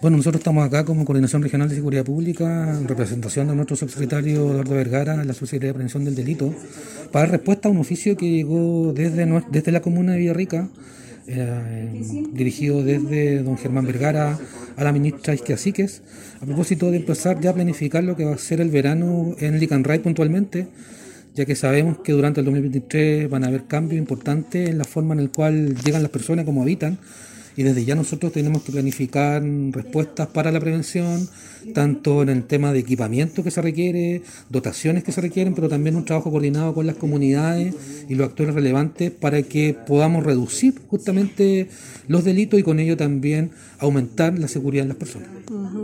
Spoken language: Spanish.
Bueno, nosotros estamos acá como Coordinación Regional de Seguridad Pública, en representación de nuestro subsecretario Eduardo Vergara, la Subsecretaría de Prevención del Delito, para dar respuesta a un oficio que llegó desde la comuna de Villarrica, dirigido desde don Germán Vergara a la ministra Isquia Síquez, a propósito de empezar ya a planificar lo que va a ser el verano en Licanray puntualmente, ya que sabemos que durante el 2023 van a haber cambios importantes en la forma en la cual llegan las personas, cómo habitan, y desde ya nosotros tenemos que planificar respuestas para la prevención, tanto en el tema de equipamiento que se requiere, dotaciones que se requieren, pero también un trabajo coordinado con las comunidades y los actores relevantes para que podamos reducir justamente los delitos y con ello también aumentar la seguridad de las personas.